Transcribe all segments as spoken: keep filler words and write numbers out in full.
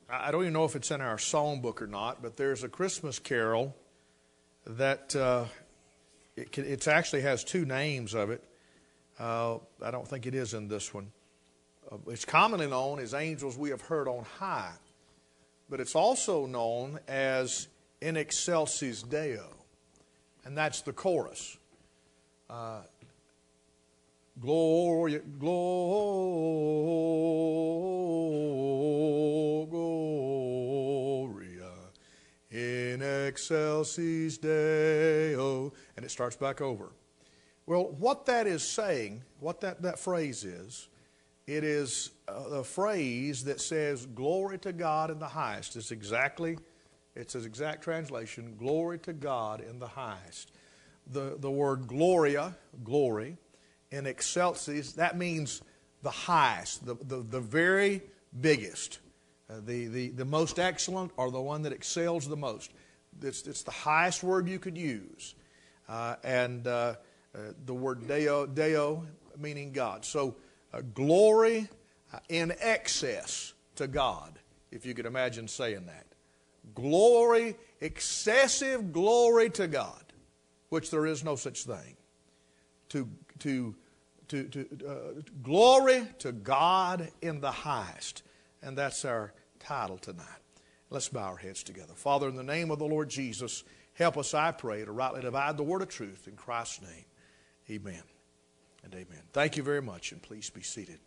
I don't even know if it's in our songbook or not, but there's a Christmas carol that uh, it, can, it actually has two names of it. Uh, I don't think it is in this one. Uh, it's commonly known as Angels We Have Heard on High, but it's also known as In Excelsis Deo, and that's the chorus. Uh, Gloria, Gloria, in excelsis Deo, and it starts back over. Well, what that is saying, what that, that phrase is, it is a, a phrase that says, glory to God in the highest. It's exactly, it's an exact translation, glory to God in the highest. The, the word gloria, glory, in excelsis, that means the highest, the, the, the very biggest, uh, the, the, the most excellent, or the one that excels the most. It's, it's the highest word you could use. Uh, and uh, uh, the word Deo, Deo meaning God. So uh, glory uh, in excess to God, if you could imagine saying that. Glory, excessive glory to God, which there is no such thing. To To, to, to uh, glory to God in the highest. And that's our title tonight. Let's bow our heads together. Father, in the name of the Lord Jesus, help us, I pray, to rightly divide the word of truth. In Christ's name, amen and amen. Thank you very much, and please be seated.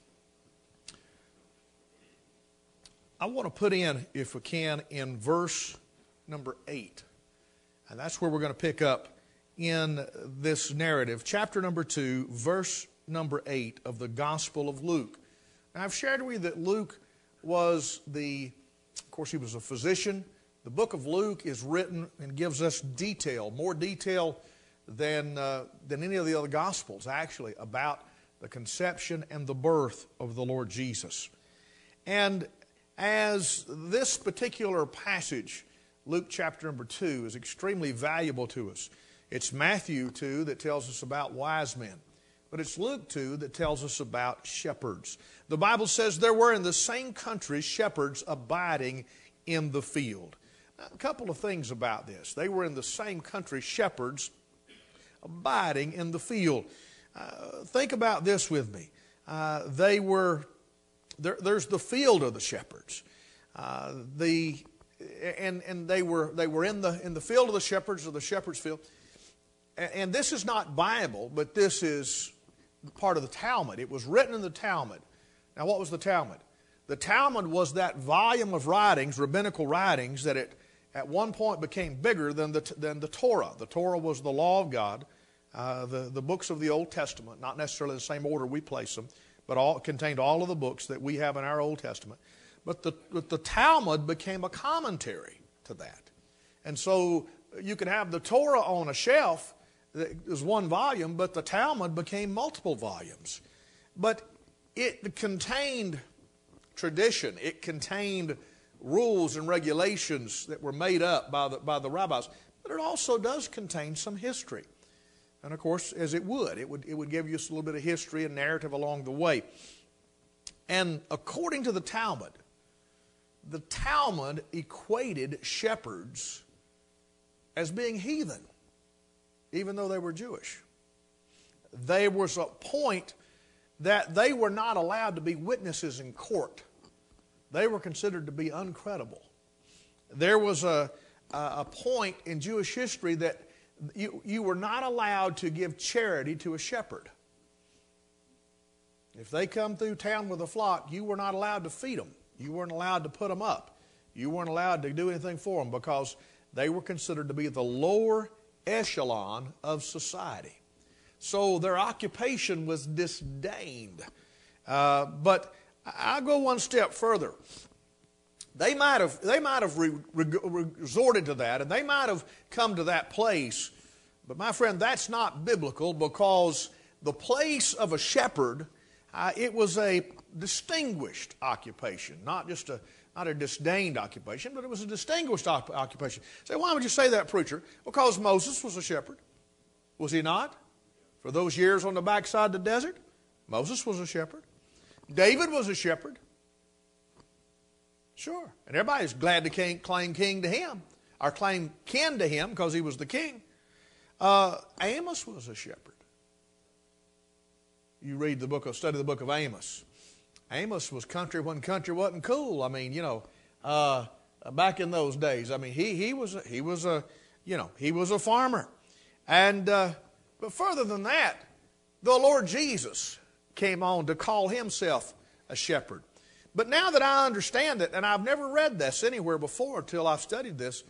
I want to put in, if we can, in verse number eight. And that's where we're going to pick up in this narrative, chapter number two, verse number eight of the Gospel of Luke. Now, I've shared with you that Luke was the, of course, he was a physician. The book of Luke is written and gives us detail, more detail than, uh, than any of the other Gospels, actually, about the conception and the birth of the Lord Jesus. And as this particular passage, Luke chapter number two, is extremely valuable to us. It's Matthew two that tells us about wise men. But it's Luke two that tells us about shepherds. The Bible says there were in the same country shepherds abiding in the field. Now, a couple of things about this. They were in the same country, shepherds abiding in the field. Uh, think about this with me. Uh, they were, there, there's the field of the shepherds. Uh, the, and and they were they were in the in the field of the shepherds, or the shepherd's field. And this is not Bible, but this is part of the Talmud. It was written in the Talmud. Now, what was the Talmud? The Talmud was that volume of writings, rabbinical writings, that it at one point became bigger than the, than the Torah. The Torah was the law of God, uh, the, the books of the Old Testament, not necessarily the same order we place them, but all contained all of the books that we have in our Old Testament. But the, but the Talmud became a commentary to that. And so you could have the Torah on a shelf. It was one volume, but the Talmud became multiple volumes. But it contained tradition. It contained rules and regulations that were made up by the, by the rabbis. But it also does contain some history. And of course, as it would, it would, it would give you a little bit of history and narrative along the way. And according to the Talmud, the Talmud equated shepherds as being heathen, even though they were Jewish. There was a point that they were not allowed to be witnesses in court. They were considered to be uncredible. There was a, a point in Jewish history that you, you were not allowed to give charity to a shepherd. If they come through town with a flock, you were not allowed to feed them. You weren't allowed to put them up. You weren't allowed to do anything for them, because they were considered to be the lower echelon of society. So their occupation was disdained. Uh, but I'll go one step further. They might have, they might have re, re, resorted to that, and they might have come to that place. But my friend, that's not biblical, because the place of a shepherd, uh, it was a distinguished occupation, not just a Not a disdained occupation, but it was a distinguished occupation. Say, why would you say that, preacher? Because Moses was a shepherd. Was he not? For those years on the backside of the desert, Moses was a shepherd. David was a shepherd. Sure. And everybody's glad to king, claim king to him, or claim kin to him because he was the king. Uh, Amos was a shepherd. You read the book of, study the book of Amos. Amos was country when country wasn't cool. I mean, you know, uh, back in those days. I mean, he he was a, he was a you know he was a farmer, and uh, but further than that, the Lord Jesus came on to call himself a shepherd. But now that I understand it, and I've never read this anywhere before until I've studied this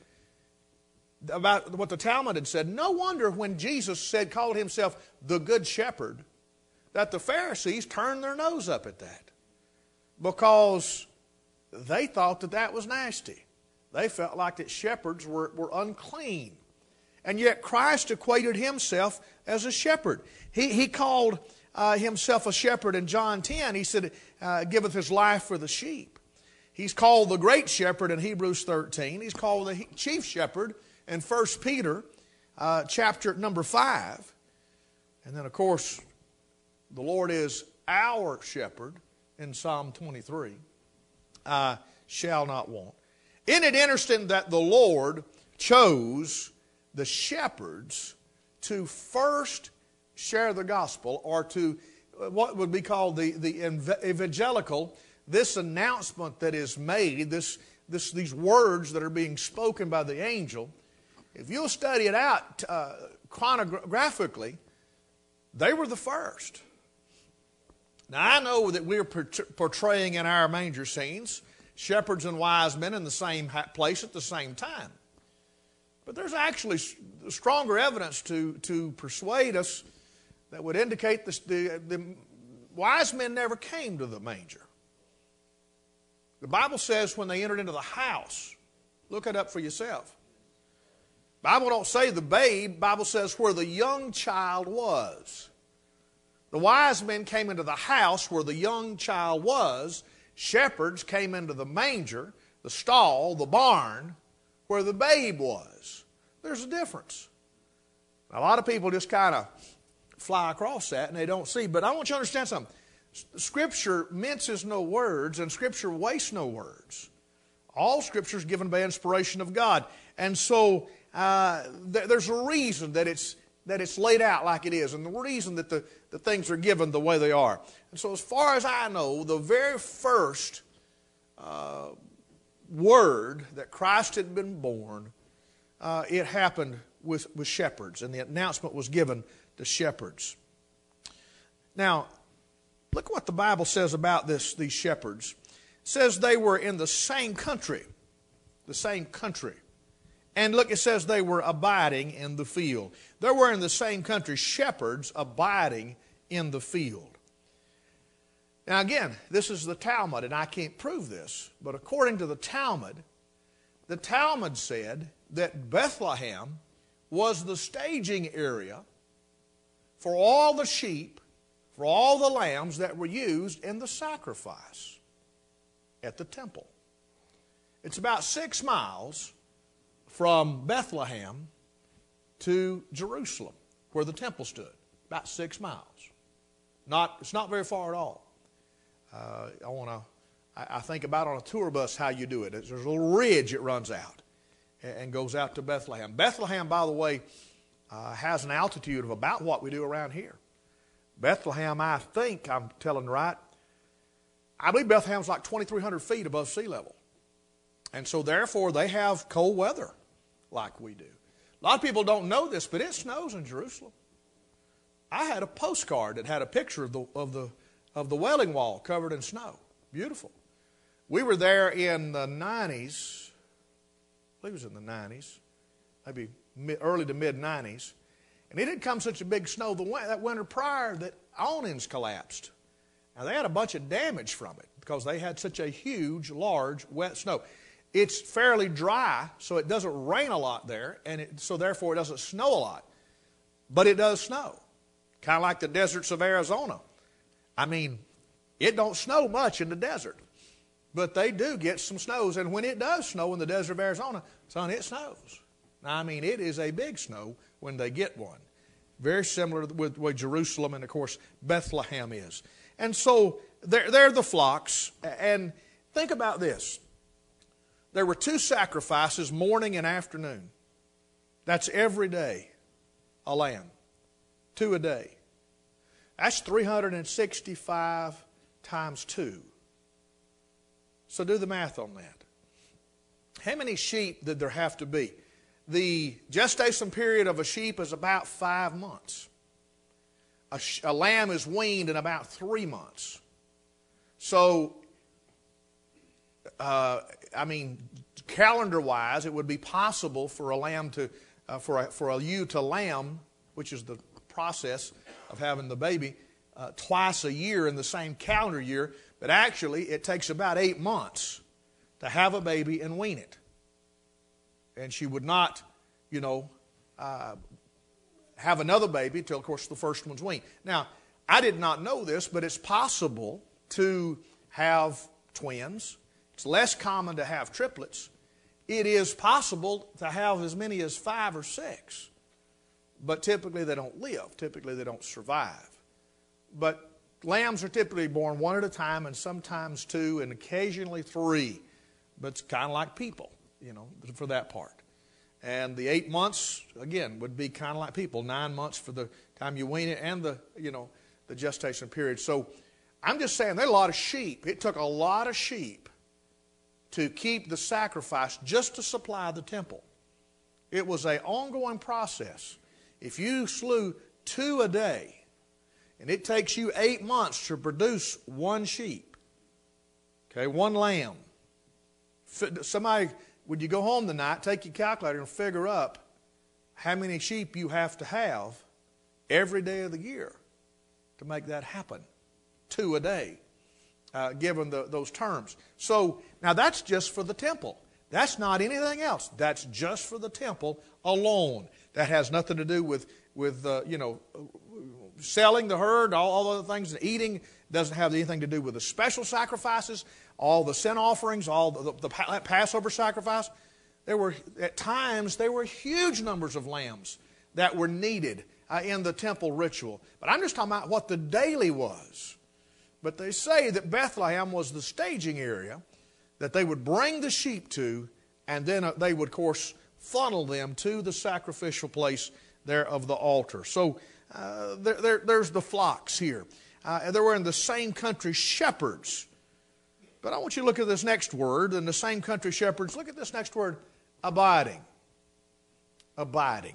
about what the Talmud had said. No wonder when Jesus said called himself the Good Shepherd, that the Pharisees turned their nose up at that, because they thought that that was nasty. They felt like that shepherds were, were unclean. And yet Christ equated himself as a shepherd. He, he called uh, himself a shepherd in John ten. He said, uh, giveth his life for the sheep. He's called the great shepherd in Hebrews thirteen. He's called the chief shepherd in First Peter uh, chapter number five. And then, of course, the Lord is our shepherd in Psalm twenty-three. Uh, shall not want. Isn't it interesting that the Lord chose the shepherds to first share the gospel, or to what would be called the, the evangelical, this announcement that is made, this, this, these words that are being spoken by the angel. If you'll study it out uh, chronographically, they were the first. Now, I know that we're portraying in our manger scenes shepherds and wise men in the same place at the same time. But there's actually stronger evidence to, to persuade us that would indicate this, the, the wise men never came to the manger. The Bible says when they entered into the house, look it up for yourself. The Bible don't say the babe, the Bible says where the young child was. The wise men came into the house where the young child was. Shepherds came into the manger, the stall, the barn, where the babe was. There's a difference. A lot of people just kind of fly across that and they don't see. But I want you to understand something. Scripture minces no words, and Scripture wastes no words. All Scripture is given by inspiration of God. And so uh, th- there's a reason that it's that it's laid out like it is, and the reason that the, the things are given the way they are. And so as far as I know, the very first uh, word that Christ had been born, uh, it happened with, with shepherds, and the announcement was given to shepherds. Now, look what the Bible says about this, these shepherds. It says they were in the same country, the same country. And look, it says they were abiding in the field. They were in the same country, shepherds abiding in the field. Now again, this is the Talmud, and I can't prove this, but according to the Talmud, the Talmud said that Bethlehem was the staging area for all the sheep, for all the lambs that were used in the sacrifice at the temple. It's about six miles from Bethlehem to Jerusalem, where the temple stood. About six miles. Not, it's not very far at all. Uh, I want to. I, I think about on a tour bus how you do it. There's a little ridge it runs out and, and goes out to Bethlehem. Bethlehem, by the way, uh, has an altitude of about what we do around here. Bethlehem, I think I'm telling right. I believe Bethlehem's like twenty-three hundred feet above sea level, and so therefore they have cold weather like we do. A lot of people don't know this, but it snows in Jerusalem. I had a postcard that had a picture of the of the of the Wailing Wall covered in snow. Beautiful. We were there in the nineties. I believe it was in the nineties, maybe mid, early to mid nineties, and it had come such a big snow the that winter prior that awnings collapsed. Now they had a bunch of damage from it because they had such a huge, large, wet snow. It's fairly dry, so it doesn't rain a lot there, and it, so therefore it doesn't snow a lot. But it does snow, kind of like the deserts of Arizona. I mean, it don't snow much in the desert, but they do get some snows. And when it does snow in the desert of Arizona, son, it snows. I mean, it is a big snow when they get one. Very similar with, with Jerusalem and, of course, Bethlehem is. And so they're, they're the flocks. And think about this. there were two sacrifices, morning and afternoon. That's every day, a lamb. Two a day. That's three hundred sixty-five times two. So do the math on that. How many sheep did there have to be? The gestation period of a sheep is about five months. A, sh- a lamb is weaned in about three months. So, uh, I mean, calendar-wise, it would be possible for a lamb to, uh, for a, for a ewe to lamb, which is the process of having the baby, uh, twice a year in the same calendar year. But actually, it takes about eight months to have a baby and wean it. And she would not, you know, uh, have another baby until, of course, the first one's weaned. Now, I did not know this, but it's possible to have twins. It's less common to have triplets. It is possible to have as many as five or six. But typically they don't live. Typically they don't survive. But lambs are typically born one at a time, and sometimes two, and occasionally three. But it's kind of like people, you know, for that part. And the eight months, again, would be kind of like people. Nine months for the time you wean it and the, you know, the gestation period. So I'm just saying there are a lot of sheep. It took a lot of sheep to keep the sacrifice just to supply the temple. It was an ongoing process. If you slew two a day, and it takes you eight months to produce one sheep, okay, one lamb. Somebody, when you go home tonight, take your calculator and figure up how many sheep you have to have every day of the year to make that happen. Two a day, uh, given the, those terms. So, now that's just for the temple. That's not anything else. That's just for the temple alone. That has nothing to do with, with uh, you know, selling the herd, all, all other things, and eating. Doesn't have anything to do with the special sacrifices, all the sin offerings, all the, the, the Passover sacrifice. There were, at times, there were huge numbers of lambs that were needed uh, in the temple ritual. But I'm just talking about what the daily was. But they say that Bethlehem was the staging area that they would bring the sheep to, and then uh, they would, of course, funnel them to the sacrificial place there of the altar. So uh, there, there, there's the flocks here. Uh, they were in the same country shepherds. But I want you to look at this next word, in the same country shepherds. Look at this next word, abiding. Abiding.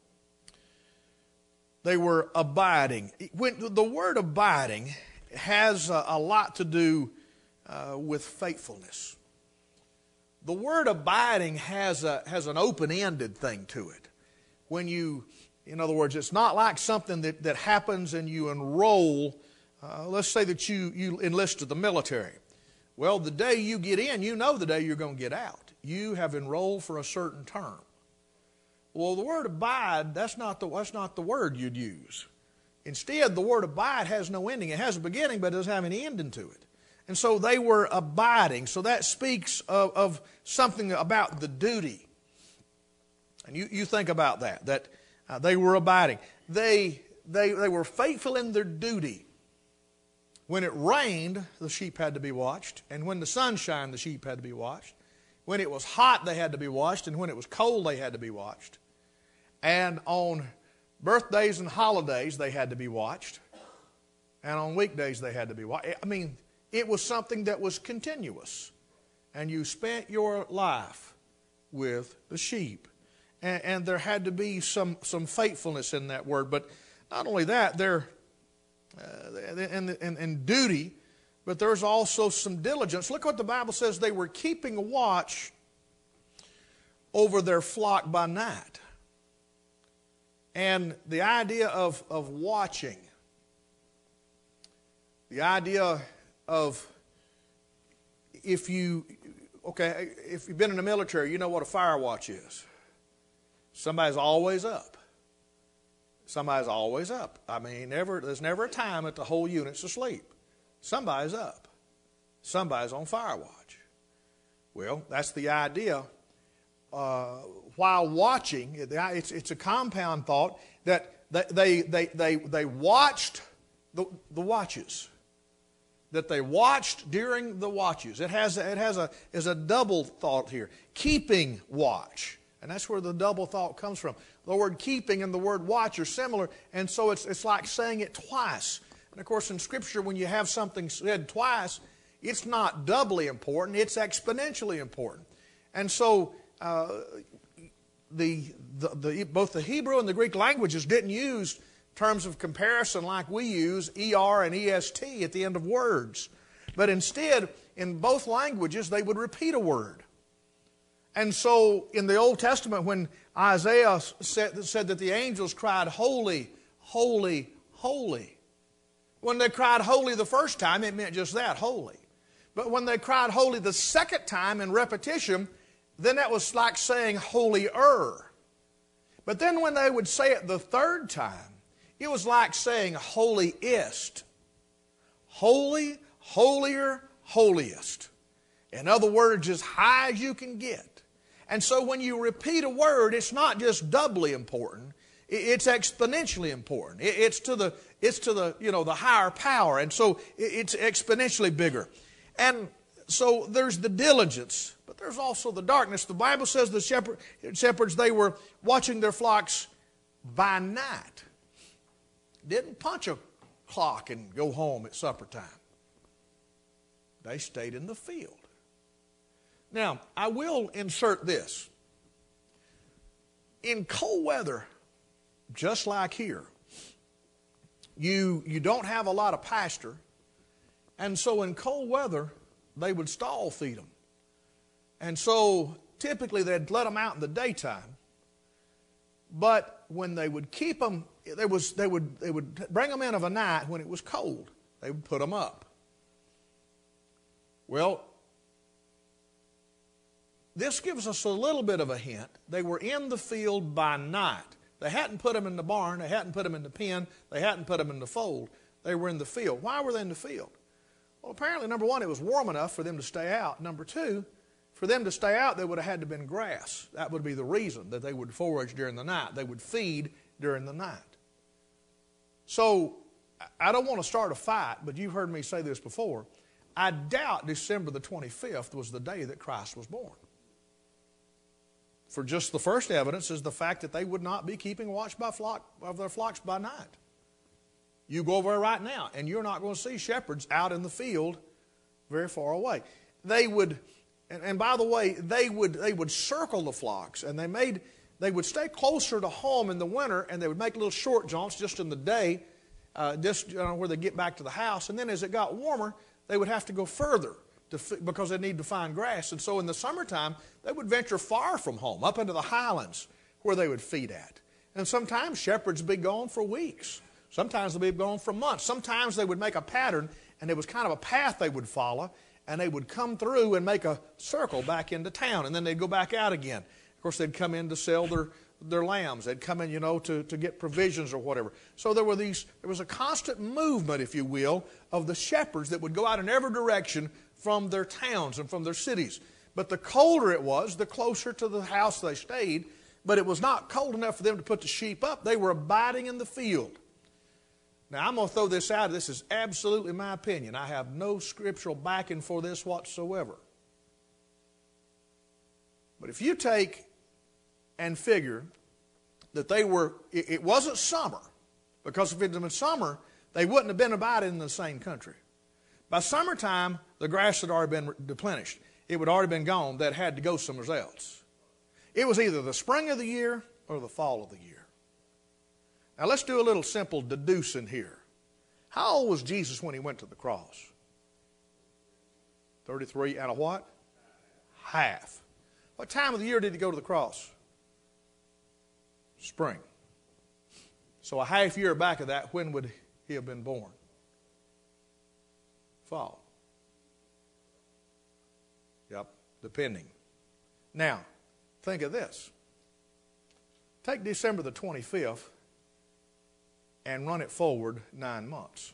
They were abiding. When the word abiding has a, a lot to do uh, with faithfulness. The word abiding has a has an open-ended thing to it. When you, in other words, it's not like something that, that happens and you enroll. Uh, let's say that you, you enlist to the military. Well, the day you get in, you know the day you're going to get out. You have enrolled for a certain term. Well, the word abide, that's not the, that's not the word you'd use. Instead, the word abide has no ending. It has a beginning, but it doesn't have any ending to it. And so they were abiding. So that speaks of, of something about the duty. And you, you think about that, that uh, they were abiding. They, they, they were faithful in their duty. When it rained, the sheep had to be watched. And when the sun shined, the sheep had to be watched. When it was hot, they had to be watched. And when it was cold, they had to be watched. And on birthdays and holidays, they had to be watched. And on weekdays, they had to be watched. I mean, it was something that was continuous. And you spent your life with the sheep. And, and there had to be some, some faithfulness in that word. But not only that, there uh, and, and, and duty, but there's also some diligence. Look what the Bible says. They were keeping watch over their flock by night. And the idea of, of watching, the idea of if you, okay, if you've been in the military, you know what a fire watch is. Somebody's always up. Somebody's always up. I mean, never, there's never a time that the whole unit's asleep. Somebody's up. Somebody's on fire watch. Well, that's the idea. Uh, while watching, it's, it's a compound thought that they, they, they, they watched the, the watches. that they watched during the watches. It has, it has a, is a double thought here. Keeping watch. And that's where the double thought comes from. The word keeping and the word watch are similar, and so it's, it's like saying it twice. And of course in Scripture, when you have something said twice, it's not doubly important, it's exponentially important. And so uh, the, the, the, both the Hebrew and the Greek languages didn't use terms of comparison like we use, E R and E S T at the end of words. But instead, in both languages, they would repeat a word. And so in the Old Testament, when Isaiah said, said that the angels cried, holy, holy, holy. When they cried holy the first time, it meant just that, holy. But when they cried holy the second time in repetition, then that was like saying holier. But then when they would say it the third time, it was like saying holiest. Holy, holier, holiest. In other words, as high as you can get. And so when you repeat a word, it's not just doubly important, it's exponentially important. It's to the, it's to the, you know, the higher power, and so it's exponentially bigger. And so there's the diligence, but there's also the darkness. The Bible says the shepherd, shepherds, they were watching their flocks by night. Didn't punch a clock and go home at supper time. They stayed in the field. Now, I will insert this. In cold weather, just like here, you, you don't have a lot of pasture, and so in cold weather, they would stall feed them. And so typically they'd let them out in the daytime, but when they would keep them, there was, they, would, they would bring them in of a night when it was cold. They would put them up. Well, this gives us a little bit of a hint. They were in the field by night. They hadn't put them in the barn. They hadn't put them in the pen. They hadn't put them in the fold. They were in the field. Why were they in the field? Well, apparently, number one, it was warm enough for them to stay out. Number two, for them to stay out, they would have had to have been grass. That would be the reason that they would forage during the night. They would feed during the night. So, I don't want to start a fight, but you've heard me say this before. I doubt December the twenty-fifth was the day that Christ was born. For just the first evidence is the fact that they would not be keeping watch by flock of their flocks by night. You go over there right now, and you're not going to see shepherds out in the field very far away. They would, and, and by the way, they would they would circle the flocks, and they made they would stay closer to home in the winter, and they would make little short jaunts just in the day, uh, just you know, where they get back to the house. And then as it got warmer, they would have to go further. To, because they need to find grass. And so in the summertime, they would venture far from home, up into the highlands where they would feed at. And sometimes shepherds would be gone for weeks. Sometimes they'd be gone for months. Sometimes they would make a pattern, and it was kind of a path they would follow, and they would come through and make a circle back into town, and then they'd go back out again. Of course, they'd come in to sell their, their lambs. They'd come in, you know, to, to get provisions or whatever. So there were these, there was a constant movement, if you will, of the shepherds that would go out in every direction from their towns and from their cities. But the colder it was, the closer to the house they stayed. But it was not cold enough for them to put the sheep up. They were abiding in the field. Now, I'm going to throw this out. This is absolutely my opinion. I have no scriptural backing for this whatsoever. But if you take and figure that they were, it, it wasn't summer, because if it had been summer, they wouldn't have been abiding in the same country. By summertime, the grass had already been replenished. It would already been gone. That had to go somewhere else. It was either the spring of the year or the fall of the year. Now let's do a little simple deducing here. How old was Jesus when he went to the cross? thirty-three and a what? Half. What time of the year did he go to the cross? Spring. So a half year back of that, when would he have been born? Fall. Yep, depending. Now, think of this. Take December the twenty-fifth and run it forward nine months.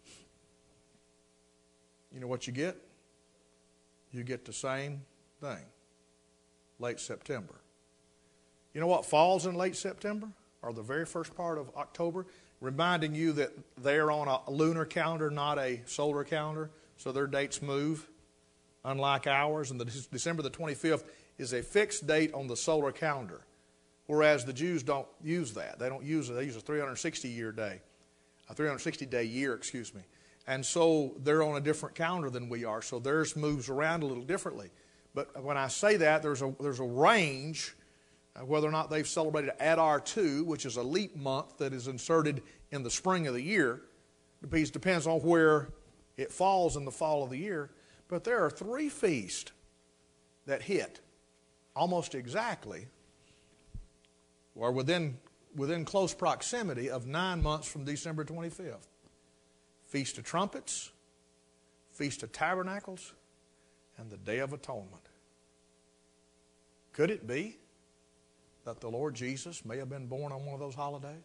You know what you get? You get the same thing. Late September. You know what falls in late September? Or the very first part of October? reminding you that they're on a lunar calendar, not a solar calendar, so their dates move, unlike ours. And the December the twenty-fifth is a fixed date on the solar calendar, whereas the Jews don't use that. They don't use it. They use a three hundred sixty year day, a three hundred sixty day year, excuse me. And so they're on a different calendar than we are, so theirs moves around a little differently. But when I say that, there's a there's a range, uh, whether or not they've celebrated Adar two, which is a leap month that is inserted in the spring of the year. It depends on where it falls in the fall of the year. But there are three feasts that hit almost exactly, or within, within close proximity of nine months from December twenty-fifth. Feast of Trumpets, Feast of Tabernacles, and the Day of Atonement. Could it be that the Lord Jesus may have been born on one of those holidays?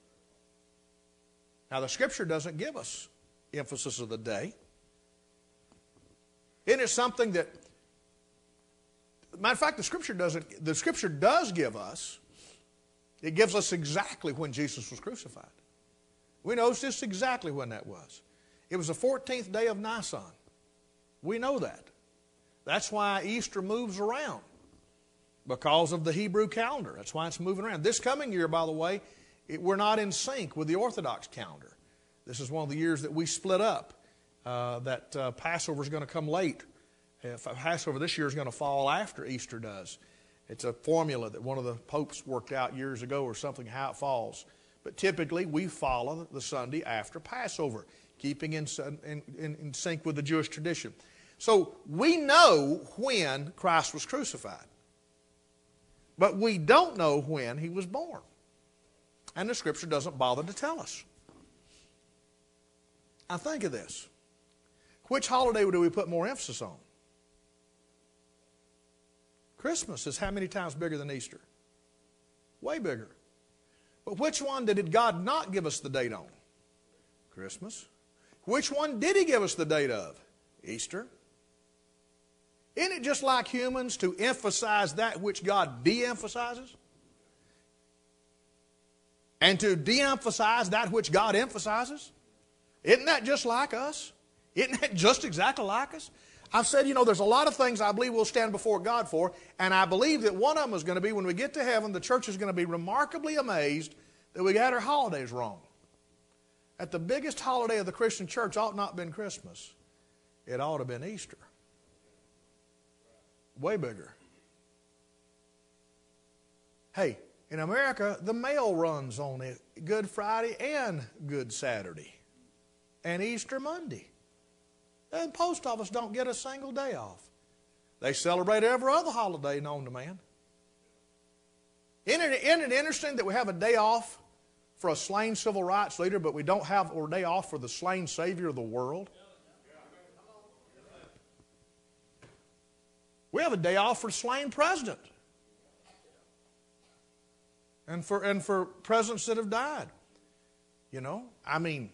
Now, the Scripture doesn't give us emphasis of the day. Isn't it something that, matter of fact, the Scripture doesn't, the Scripture does give us, it gives us exactly when Jesus was crucified. We know just exactly when that was. It was the fourteenth day of Nisan. We know that. That's why Easter moves around, because of the Hebrew calendar. That's why it's moving around. This coming year, by the way, it, we're not in sync with the Orthodox calendar. This is one of the years that we split up. Uh, that uh, Passover is going to come late. If Passover this year is going to fall after Easter does. It's a formula that one of the popes worked out years ago or something, how it falls. But typically we follow the Sunday after Passover, keeping in, in, in sync with the Jewish tradition. So we know when Christ was crucified. But we don't know when He was born. And the Scripture doesn't bother to tell us. Now think of this. Which holiday do we put more emphasis on? Christmas is how many times bigger than Easter? Way bigger. But which one did God not give us the date on? Christmas. Which one did He give us the date of? Easter. Isn't it just like humans to emphasize that which God de-emphasizes? And to de-emphasize that which God emphasizes? Isn't that just like us? Isn't that just exactly like us? I've said, you know, there's a lot of things I believe we'll stand before God for, and I believe that one of them is going to be when we get to heaven, the church is going to be remarkably amazed that we got our holidays wrong. That the biggest holiday of the Christian church ought not have been Christmas. It ought to have been Easter. Way bigger. Hey, in America, the mail runs on it Good Friday and Good Saturday and Easter Monday. And the post office don't get a single day off. They celebrate every other holiday known to man. Isn't it, isn't it interesting that we have a day off for a slain civil rights leader, but we don't have a day off for the slain Savior of the world? We have a day off for slain president. And for, and for presidents that have died. You know, I mean,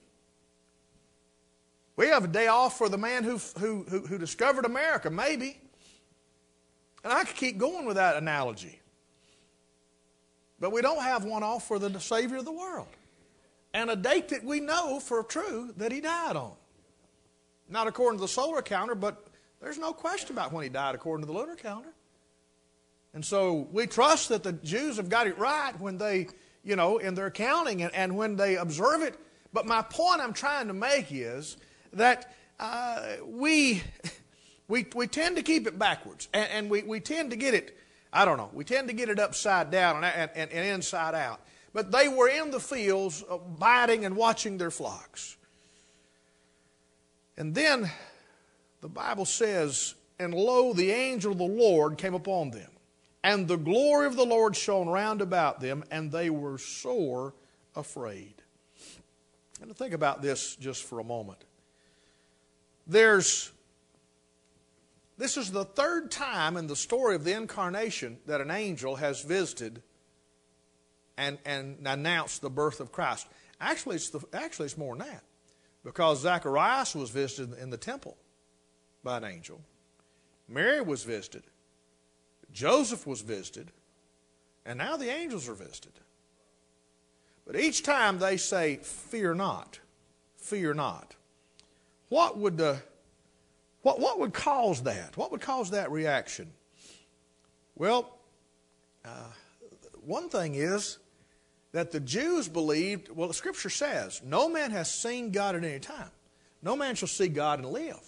we have a day off for the man who, who, who, who discovered America, maybe. And I could keep going with that analogy. But we don't have one off for the Savior of the world. And a date that we know for true that He died on. Not according to the solar calendar, but there's no question about when He died according to the lunar calendar. And so we trust that the Jews have got it right when they, you know, in their counting and, and when they observe it. But my point I'm trying to make is that uh, we, we we tend to keep it backwards, and, and we, we tend to get it, I don't know, we tend to get it upside down and, and, and inside out. But they were in the fields abiding and watching their flocks. And then the Bible says, and lo, the angel of the Lord came upon them, and the glory of the Lord shone round about them, and they were sore afraid. And to think about this just for a moment. There's, this is the third time in the story of the incarnation that an angel has visited and, and announced the birth of Christ. Actually it's, the, actually, it's more than that. Because Zacharias was visited in the temple by an angel. Mary was visited. Joseph was visited. And now the angels are visited. But each time they say, fear not, fear not. What would, uh, what, what would cause that? What would cause that reaction? Well, uh, one thing is that the Jews believed, well, the Scripture says, no man has seen God at any time. No man shall see God and live.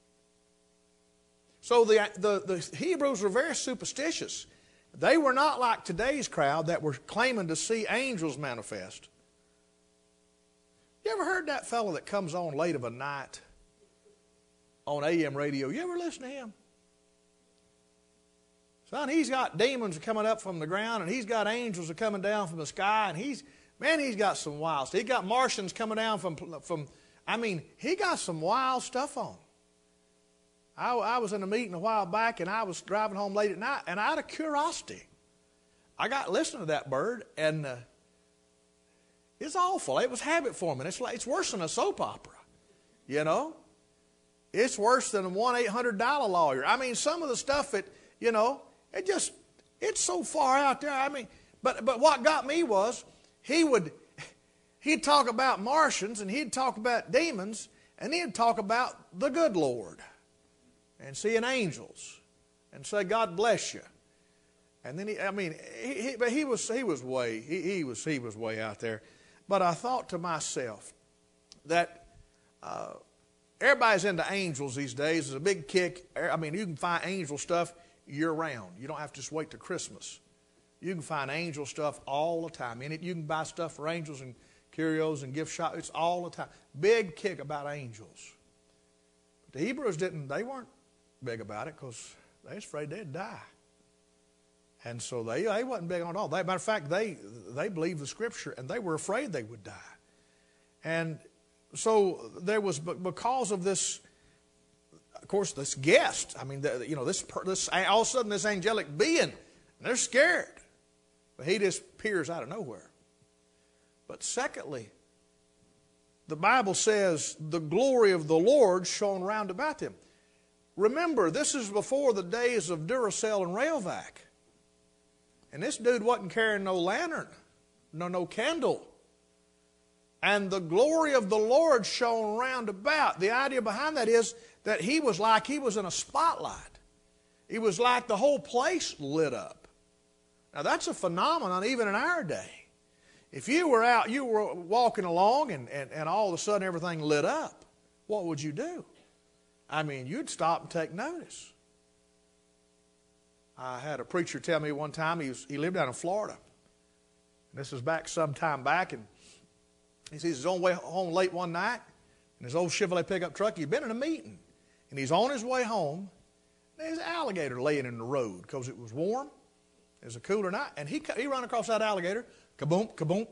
So the, the, the Hebrews were very superstitious. They were not like today's crowd that were claiming to see angels manifest. You ever heard that fellow that comes on late of a night on A M radio? You ever listen to him? Son, he's got demons coming up from the ground, and he's got angels that are coming down from the sky, and he's, man, he's got some wild stuff. He's got Martians coming down from, from I mean, he got some wild stuff on. I, I was in a meeting a while back, and I was driving home late at night, and out of curiosity, I got listening to that bird, and uh, it's awful. It was habit forming. It's like, it's worse than a soap opera, you know. It's worse than a one eight hundred dial lawyer. I mean, some of the stuff that, you know, it just, it's so far out there. I mean, but but what got me was he would, he'd talk about Martians, and he'd talk about demons, and he'd talk about the good Lord and seeing angels and say, God bless you. And then he, I mean, he, he, but he was, he was way, he, he was, he was way out there. But I thought to myself that uh, everybody's into angels these days. There's a big kick. I mean, you can find angel stuff year-round. You don't have to just wait till Christmas. You can find angel stuff all the time. And you can buy stuff for angels and curios and gift shops. It's all the time. Big kick about angels. But the Hebrews didn't, they weren't big about it because they was afraid they'd die. And so they, they wasn't big on it all. They, matter of fact, they, they believed the Scripture, and they were afraid they would die. And so there was, because of this, of course, this guest, I mean, the, you know, this, this, all of a sudden this angelic being, and they're scared. But he just appears out of nowhere. But secondly, the Bible says the glory of the Lord shone round about them. Remember, this is before the days of Duracell and Rayovac. And this dude wasn't carrying no lantern, no, no candle. And the glory of the Lord shone round about. The idea behind that is that he was like he was in a spotlight. He was like the whole place lit up. Now that's a phenomenon even in our day. If you were out, you were walking along and, and, and all of a sudden everything lit up, what would you do? I mean, you'd stop and take notice. I had a preacher tell me one time, he, was, he lived down in Florida. This was back some time back, and he says he's on way home late one night in his old Chevrolet pickup truck. He'd been in a meeting, and he's on his way home. And there's an alligator laying in the road because it was warm. It was a cooler night, and he he ran across that alligator, kaboom, kaboom,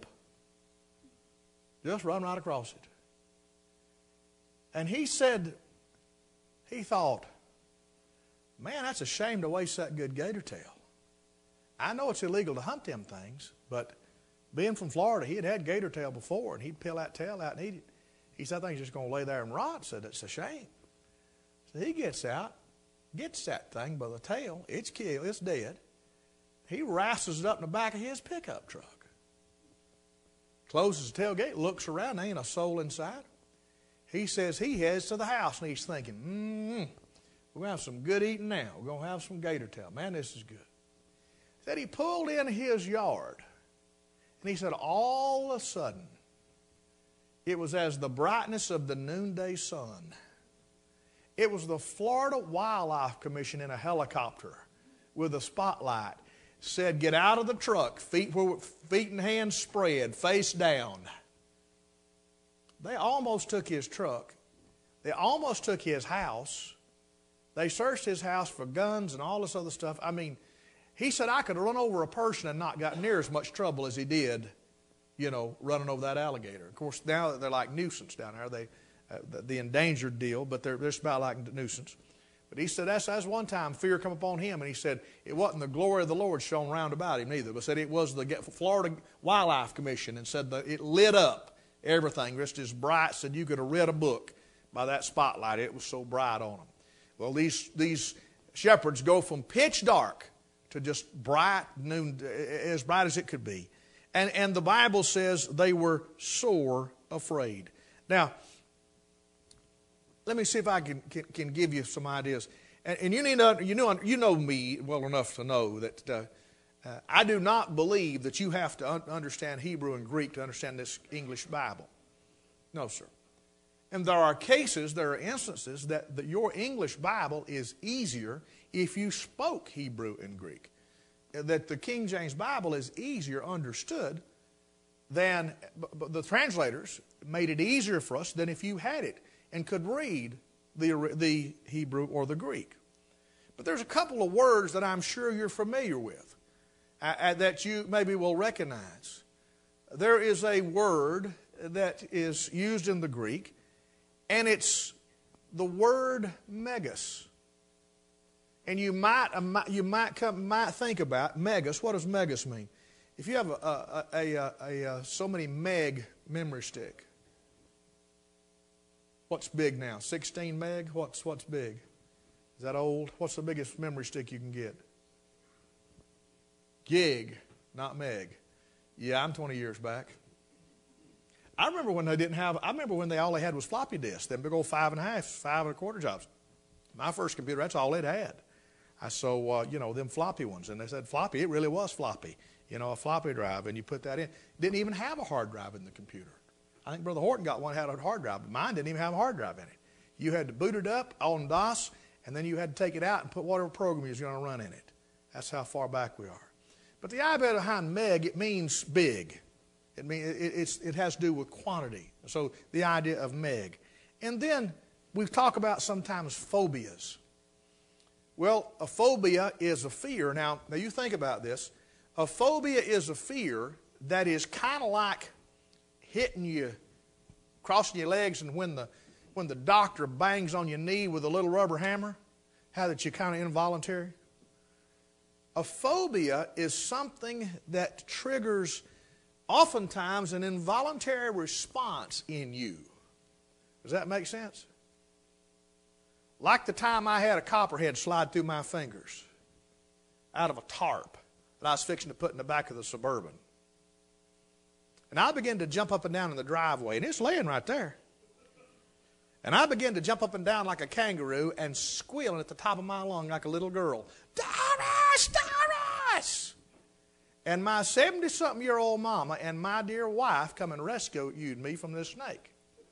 just run right across it. And he said, he thought, man, that's a shame to waste that good gator tail. I know it's illegal to hunt them things, but being from Florida, he had had gator tail before, and he'd peel that tail out and eat it. He said, that thing's just going to lay there and rot. Said, it's a shame. So he gets out, gets that thing by the tail. It's killed. It's dead. He wrestles it up in the back of his pickup truck. Closes the tailgate, looks around. There ain't a soul inside. He says he heads to the house, and he's thinking, mm-hmm. We're going to have some good eating now. We're going to have some gator tail. Man, this is good. He said he pulled in his yard. And he said all of a sudden, it was as the brightness of the noonday sun. It was the Florida Wildlife Commission in a helicopter with a spotlight. Said, get out of the truck, feet, feet and hands spread, face down. They almost took his truck. They almost took his house. They searched his house for guns and all this other stuff. I mean, he said, I could run over a person and not got near as much trouble as he did, you know, running over that alligator. Of course, now they're like nuisance down there. They, uh, the, the endangered deal, but they're, they're about like nuisance. But he said that's, that's one time fear come upon him, and he said it wasn't the glory of the Lord shone round about him neither, but said it was the Florida Wildlife Commission, and said that it lit up everything just as bright. Said you could have read a book by that spotlight. It was so bright on them. Well, these, these shepherds go from pitch dark to just bright noon, as bright as it could be. And, and the Bible says they were sore afraid. Now, let me see if I can, can, can give you some ideas. And, and you, need to, you, know, you know me well enough to know that uh, uh, I do not believe that you have to un- understand Hebrew and Greek to understand this English Bible. No, sir. And there are cases, there are instances that, that your English Bible is easier if you spoke Hebrew and Greek. That the King James Bible is easier understood than, but the translators made it easier for us than if you had it and could read the, the Hebrew or the Greek. But there's a couple of words that I'm sure you're familiar with uh, that you maybe will recognize. There is a word that is used in the Greek, and it's the word megas. And you might you might come might think about megas. What does megas mean? If you have a, a, a, a, a, a so many meg memory stick, what's big now? sixteen meg. What's what's big? Is that old? What's the biggest memory stick you can get? Gig, not meg. Yeah, I'm twenty years back. I remember when they didn't have. I remember when they all they had was floppy disks. Them big old five and a half, five and a quarter jobs. My first computer, that's all it had. I saw, uh, you know, them floppy ones, and they said floppy. It really was floppy, you know, a floppy drive, and you put that in. Didn't even have a hard drive in the computer. I think Brother Horton got one that had a hard drive, but mine didn't even have a hard drive in it. You had to boot it up on DOS, and then you had to take it out and put whatever program you was going to run in it. That's how far back we are. But the idea behind meg, it means big. It mean it, it's, it has to do with quantity. So the idea of meg, and then we talk about sometimes phobias. Well, a phobia is a fear. Now, now you think about this. A phobia is a fear that is kind of like hitting you, crossing your legs, and when the when the doctor bangs on your knee with a little rubber hammer, how that you're kind of involuntary. A phobia is something that triggers oftentimes an involuntary response in you. Does that make sense? Like the time I had a copperhead slide through my fingers out of a tarp that I was fixing to put in the back of the Suburban. And I began to jump up and down in the driveway, and it's laying right there. And I began to jump up and down like a kangaroo and squealing at the top of my lung like a little girl. Doris! Doris! And my seventy-something-year-old mama and my dear wife come and rescued me from this snake.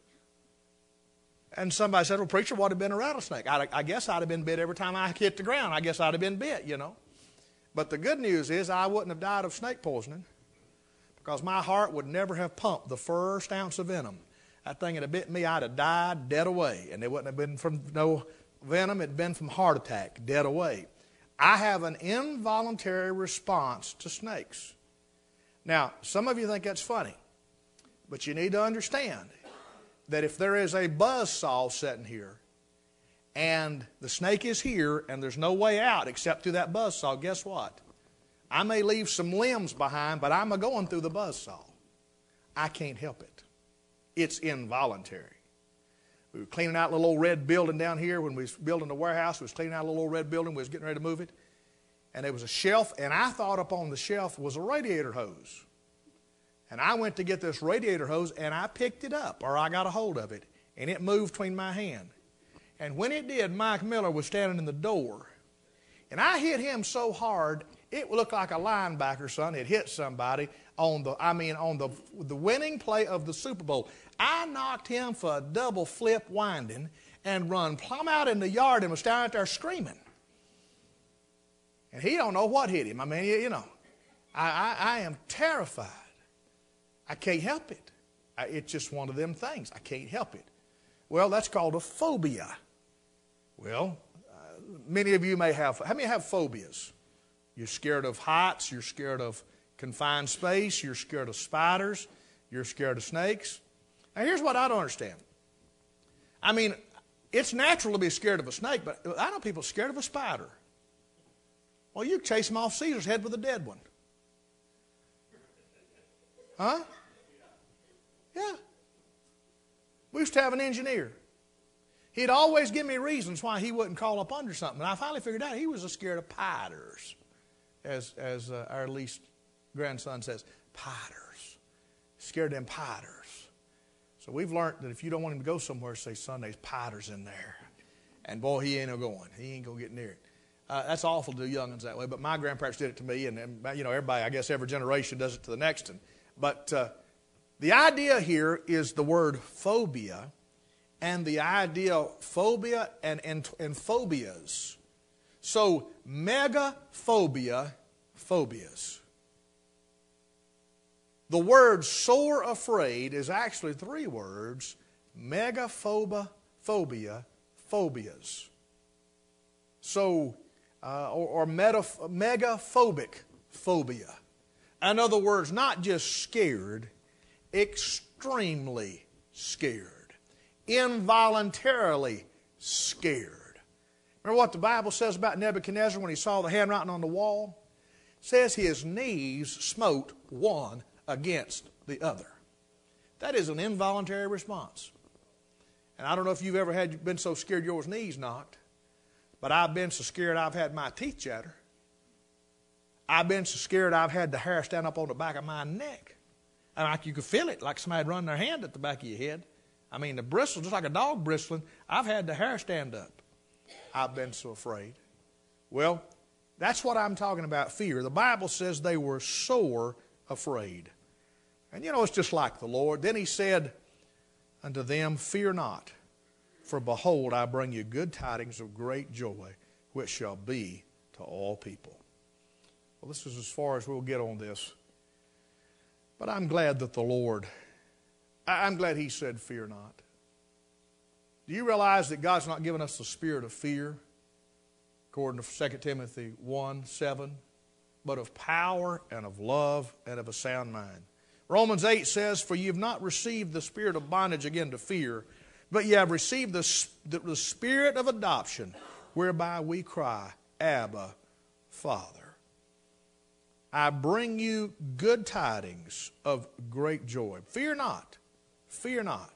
And somebody said, well, preacher, what had been a rattlesnake? I, I guess I'd have been bit every time I hit the ground. I guess I'd have been bit, you know. But the good news is I wouldn't have died of snake poisoning because my heart would never have pumped the first ounce of venom. That thing had bit me, I'd have died dead away. And it wouldn't have been from no venom. It had been from heart attack, dead away. I have an involuntary response to snakes. Now, some of you think that's funny, but you need to understand that if there is a buzzsaw sitting here and the snake is here and there's no way out except through that buzzsaw, guess what? I may leave some limbs behind, but I'm going through the buzzsaw. I can't help it. It's involuntary. We were cleaning out a little old red building down here when we was building the warehouse. We was cleaning out a little old red building. We was getting ready to move it. And there was a shelf, and I thought up on the shelf was a radiator hose. And I went to get this radiator hose, and I picked it up, or I got a hold of it, and it moved between my hand. And when it did, Mike Miller was standing in the door. And I hit him so hard, it looked like a linebacker, son, had hit somebody on the, I mean, on the, the winning play of the Super Bowl. I knocked him for a double flip winding and run plumb out in the yard and was down out there screaming. And he don't know what hit him. I mean, you, you know, I, I, I am terrified. I can't help it. I, it's just one of them things. I can't help it. Well, that's called a phobia. Well, uh, many of you may have, how many have phobias? You're scared of heights. You're scared of confined space. You're scared of spiders. You're scared of snakes. Now, here's what I don't understand. I mean, it's natural to be scared of a snake, but I know people scared of a spider. Well, you chase them off Caesar's head with a dead one. Huh? Yeah. We used to have an engineer. He'd always give me reasons why he wouldn't call up under something. And I finally figured out he was scared of spiders, as, as uh, our least grandson says. Spiders. Scared of them spiders. So we've learned that if you don't want him to go somewhere, say, son, there's spiders in there. And boy, he ain't no going. He ain't going to get near it. Uh, that's awful to do young'uns that way, but my grandparents did it to me, and, and you know, everybody, I guess every generation does it to the next one. But uh, the idea here is the word phobia, and the idea phobia and, and, and phobias. So megaphobia, phobias. The word sore afraid is actually three words, megaphobia, phobia, phobias. So, uh, or, or meta, megaphobic phobia. In other words, not just scared, extremely scared, involuntarily scared. Remember what the Bible says about Nebuchadnezzar when he saw the handwriting on the wall? It says his knees smote one against the other. That is an involuntary response. And I don't know if you've ever had been so scared your knees knocked, but I've been so scared I've had my teeth chatter. I've been so scared I've had the hair stand up on the back of my neck. And like you could feel it, like somebody had run their hand at the back of your head. I mean, the bristle, just like a dog bristling, I've had the hair stand up. I've been so afraid. Well, that's what I'm talking about, fear. The Bible says they were sore afraid. And you know, it's just like the Lord. Then he said unto them, fear not, for behold, I bring you good tidings of great joy, which shall be to all people. Well, this is as far as we'll get on this. But I'm glad that the Lord, I'm glad he said, fear not. Do you realize that God's not given us the spirit of fear, according to Second Timothy one seven, but of power and of love and of a sound mind? Romans eight says, for you have not received the spirit of bondage again to fear, but you have received the, the, the spirit of adoption, whereby we cry, Abba, Father. I bring you good tidings of great joy. Fear not. Fear not.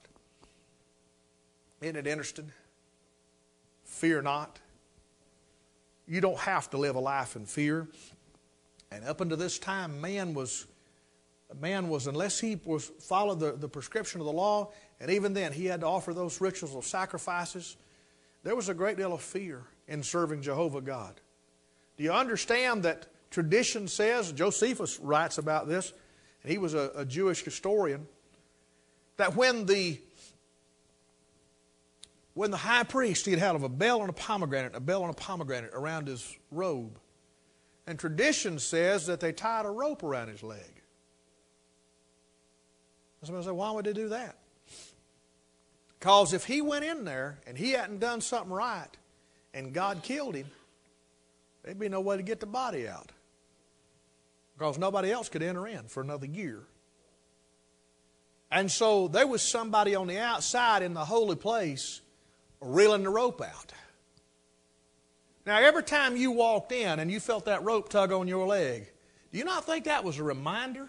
Isn't it interesting? Fear not. You don't have to live a life in fear. And up until this time, man was, man was unless he was followed the, the prescription of the law, and even then he had to offer those rituals of sacrifices, there was a great deal of fear in serving Jehovah God. Do you understand that tradition says, Josephus writes about this, and he was a, a Jewish historian, that when the when the high priest, he'd had a bell and a pomegranate, a bell and a pomegranate around his robe. And tradition says that they tied a rope around his leg. Somebody say, why would they do that? Because if he went in there and he hadn't done something right and God killed him, there'd be no way to get the body out. Because nobody else could enter in for another year. And so there was somebody on the outside in the holy place reeling the rope out. Now, every time you walked in and you felt that rope tug on your leg, do you not think that was a reminder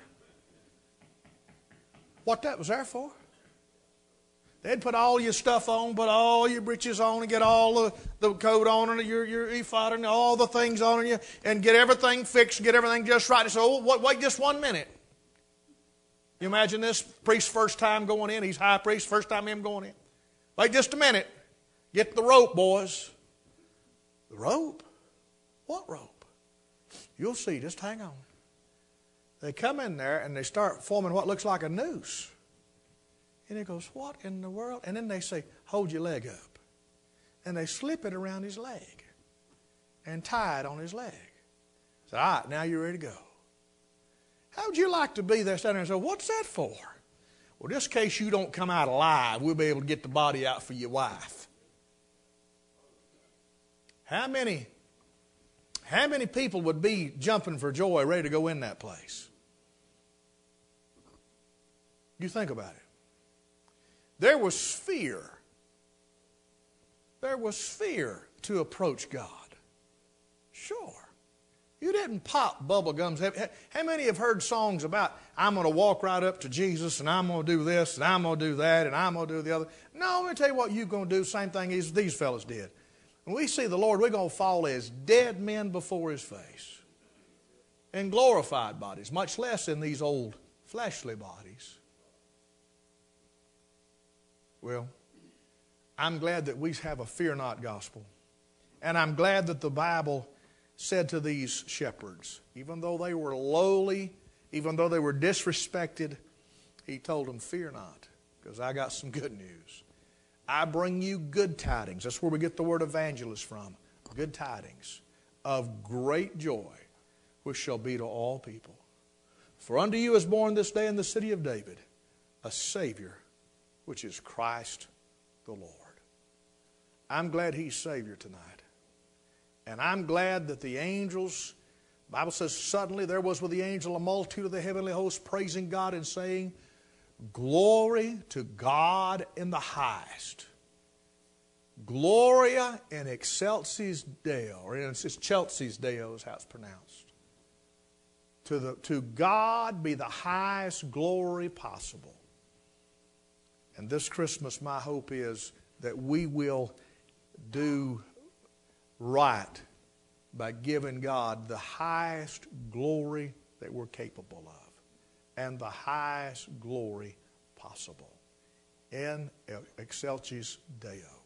what that was there for? They'd put all your stuff on, put all your breeches on, and get all the, the coat on, and your, your ephod, and all the things on you, and get everything fixed, get everything just right. So, oh, wait just one minute. You imagine this priest first time going in, he's high priest, first time him going in. Wait just a minute. Get the rope, boys. The rope? What rope? You'll see, just hang on. They come in there and they start forming what looks like a noose. And he goes, what in the world? And then they say, hold your leg up. And they slip it around his leg and tie it on his leg. So, all right, now you're ready to go. How would you like to be there standing there and say, what's that for? Well, just in case you don't come out alive, we'll be able to get the body out for your wife. How many, how many people would be jumping for joy, ready to go in that place? You think about it. There was fear. There was fear to approach God. Sure. You didn't pop bubble gums. How many have heard songs about, I'm going to walk right up to Jesus, and I'm going to do this, and I'm going to do that, and I'm going to do the other? No, let me tell you what you're going to do. Same thing as these fellas did. When we see the Lord, we're going to fall as dead men before His face. in glorified bodies, much less in these old fleshly bodies. Well, I'm glad that we have a fear not gospel. And I'm glad that the Bible said to these shepherds, even though they were lowly, even though they were disrespected, he told them, fear not, because I got some good news. I bring you good tidings. That's where we get the word evangelist from. Good tidings of great joy, which shall be to all people. For unto you is born this day in the city of David a Savior, which is Christ the Lord. I'm glad He's Savior tonight. And I'm glad that the angels, the Bible says, suddenly there was with the angel a multitude of the heavenly host praising God and saying, glory to God in the highest. Gloria in excelsis Deo, or it's Chelsea's Deo is how it's pronounced. To, the, to God be the highest glory possible. And this Christmas, my hope is that we will do right by giving God the highest glory that we're capable of and the highest glory possible. In excelsis Deo.